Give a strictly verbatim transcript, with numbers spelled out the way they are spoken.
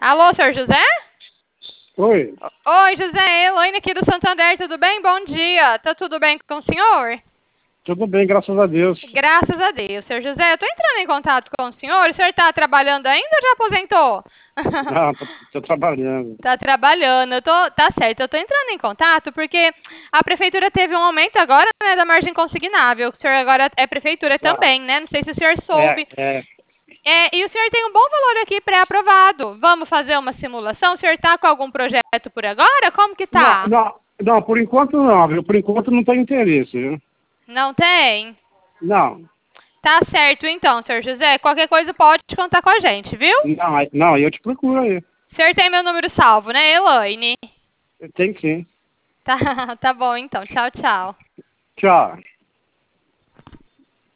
Alô, senhor José? Oi, Oi, José, Elaine aqui do Santander, tudo bem? Bom dia. Tá tudo bem com o senhor? tudo bem, graças a Deus. Graças a Deus, senhor José. Eu tô entrando em contato com o senhor. O senhor tá trabalhando ainda ou já aposentou? Ah, tô, tô trabalhando. Tá trabalhando, eu tô, tá certo, eu tô entrando em contato porque a prefeitura teve um aumento agora, né, da margem consignável. O senhor agora é prefeitura Ah, também, né? Não sei se o senhor é, soube. é. É, e o senhor tem um bom valor aqui pré-aprovado. Vamos fazer uma simulação? O senhor tá com algum projeto por agora? Como que Não, tá? não, não, por enquanto não, viu? Por enquanto não tem interesse, viu? Não tem? Não, Tá certo então, senhor José. Qualquer coisa pode contar com a gente, viu? não, aí- não, eu te procuro aí. O senhor tem meu número salvo, né, Elaine? Tem sim. Tá, tá bom então. Tchau, tchau. Tchau.